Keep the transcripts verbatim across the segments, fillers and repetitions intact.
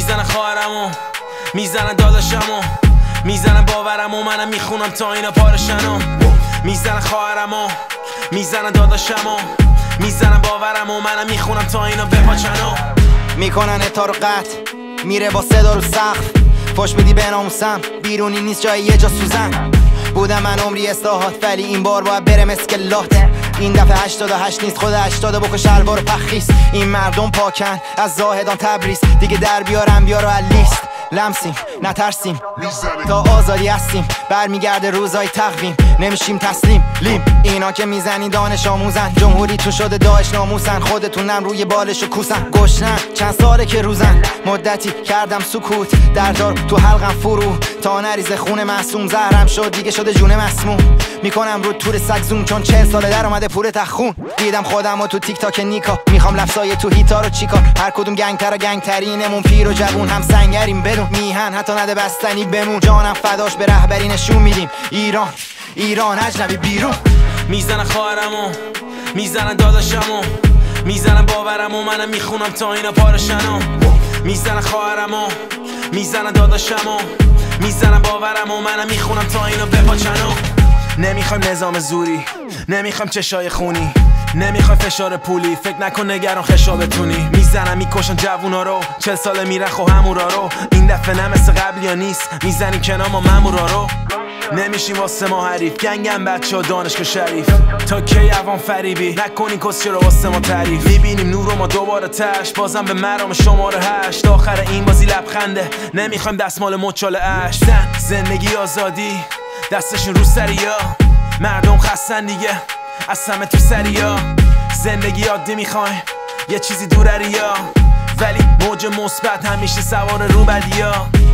میزنن خواهرمو، میزنن داداشمو، میزنن باورمو، منم میخونم تا اینا پارشنو. میزنن خواهرمو، میزنن داداشمو، میزنن باورمو، منم میخونم تا اینا بپاچنو. میکنن اتا رو قطع، میره با صدا رو سقف، فش میدی به ناموسم، بیرونی نیست جای یه جا سوزن. بودم من عمری اصلاحات، ولی این بار باید برم اسکلات. این دفعه هشتاد و هشت نیست، خود هشتاد بکش شلوار پخیس. این مردم پاکن از زاهدان تبریز، دیگه در بیارم بیارو لیست. لمسیم نترسیم تا آزادی هستیم، برمیگرده روزای تقویم، نمیشیم تسلیم لیم. اینا که میزنی دانش آموزن، جمهوری تو شده داعش ناموسن، خودتونم روی بالش و کوسن. گشنن چند ساله که روزن، مدتی کردم سکوت، دردار تو حلقم فرو تا نریزه خون معصوم. زهرم شد دیگه شده جون مسموم، میکنم رو تور سگ زوم، چون چهل ساله در اومده پور تخون. دیدم خودم و تو تیک تاک نیکا، میخوام لفظای تو هیتا رو چیکار. هر کدوم گنگ تر و گنگ ترینمون، پیر و جوون هم سنگریم بدون میهن، حتی نده بستنی بمون. جانم فداش به رهبری نشون میدیم ایران، ایران اجنبی بیرون. میزنن خواهرمو، میزنن داداشمو، میزنن باورمو، منم میخونم تا اینا پارشنو. میزنن خواهرمو، میزنن داداشمو، میزنن باورمو، منم میخونم تا اینا بپاچنو. نمیخوایم نظام زوری، نمیخوایم چشای خونی، نمیخوای فشار پولی، فکر نکن نگران خشابتونی. میزنن میکشن جوونا رو، چل ساله میرن خو همورا رو. این دفعه نه مثل قبلی ها نیست، میزنیم کنار ما مامورا رو. نمیشیم واسه ما حریف، گنگم بچه ها دانشگاه شریف. تا کی عوام فریبی نکنی کسی رو واسه ما تعریف. میبینیم نور رو ما دوباره تش، بازم به مرام شماره هشت. آخر این بازی لبخنده، نمیخوایم دستمال مچال اش. زن زندگی آزادی دستشون رو سریا، مردم خستن دیگه از همه تو سریا. زندگی عادی میخوایم یه چیزی دورریا، ولی موج مثبت همیشه سوار رو بدیا.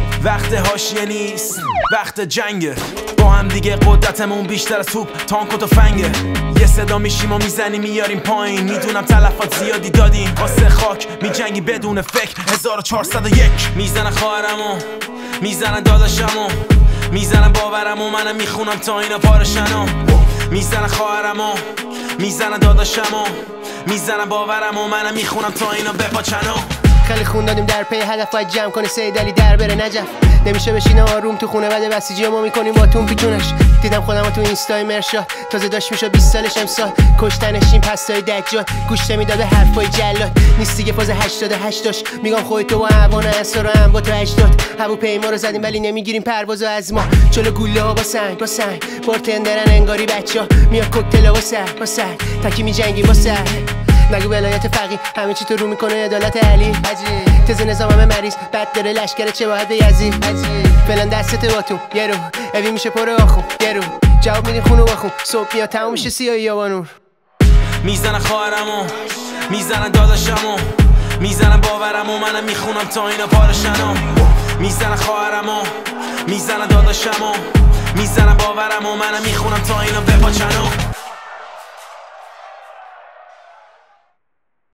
وقت حاشیه نیست، وقت جنگه، با هم دیگه قدرتمون بیشتر از توپ تانک و تفنگه. یه صدا میشیم و میزنیم میاریم پایین، میدونم تلفات زیادی دادیم واسه خاک، میجنگی بدون فکر. هزار و چهارصد و یک میزنن خواهرمو، میزنن داداشمو، میزنن باورمو، منم میخونم تا اینا پارشنو. میزنن خواهرمو، میزنن داداشمو، میزنن باورمو، منم میخونم تا اینا بپاچنو. خیلی خون دادیم در پی هدف، باید جمع کنه سید علی در بره نجف. نمیشه بشینه آروم تو خونه، بعد بسیجی ما میکنیم با تون پیچونش. دیدم خودم تو اینستای مرشاد، تازه داشت میشد بیست سالش امسال. کشتنش این پستای دجال، گوش نمیداده حرفای جلاد. نیست دیگه فاز هشتاد و هشت داشت، میگم خودتو با هوانه اسرا هم با تو هشتاد. هواپیما رو زدیم ولی نمیگیریم پروازو از ما. جلو گوله ها با سنگ با سنگ، بارتندرن انگاری بچا. میاد کوکتل با سر با سر، تکی میجنگیم با سر. نگو ولایت فقیه همه چی تو رو میکنه عدالت علی. عجیب تز نظام همه مریض، بد داره لشکر چه باید به یزید. عجیب فلان دستت باتون یه رو، اوی میشه پر آخون یه رو. جواب میدین خونو بخون، صبح میاد تموم میشه سیاهی یا بانور. میزنن خواهرمو، میزنن داداشمو، میزنن باورمو، منم میخونم تا اینا پارشنو. میزنن خواهرمو، میزنن داداشمو، میزنن باورمو، منم میخونم تا اینا بپاچنو.